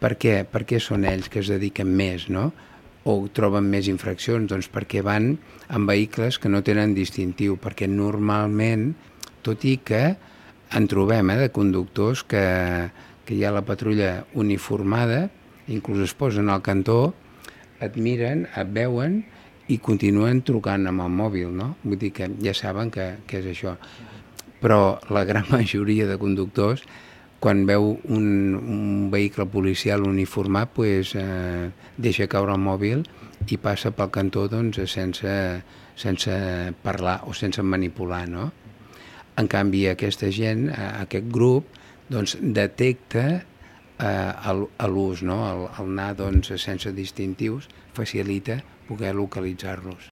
Per què? Per què són ells que es dediquen més, no? O troben més infraccions? Doncs perquè van en vehicles que no tenen distintiu, perquè normalment, tot i que en trobem de conductors que hi ha la patrulla uniformada, inclús es posen al cantó, et miren, et veuen i continuen trucant amb el mòbil, no? Vull dir que ja saben que és això. Però la gran majoria de conductors, quan veu un vehicle policial uniformat, pues, deixa caure el mòbil i passa pel cantó doncs, sense parlar o sense manipular, no? En canvi, aquesta gent, aquest grup, doncs, detecta l'ús, no? El anar doncs, sense distintius facilita poder localitzar-los.